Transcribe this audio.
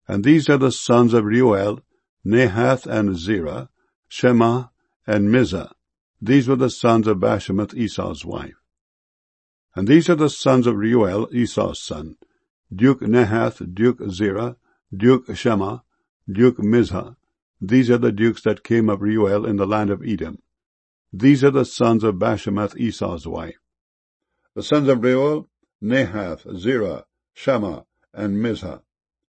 And these are the sons of Reuel, Nahath and Zerah, Shema and Mizah. These were the sons of Bashemath, Esau's wife. And these are the sons of Reuel, Esau's son, Duke Nahath, Duke Zerah, Duke Shema, Duke Mizah. These are the dukes that came of Reuel in the land of Edom. These are the sons of Bashemath, Esau's wife. The sons of Reuel, Nahath, Zerah, Shema, and Mizah.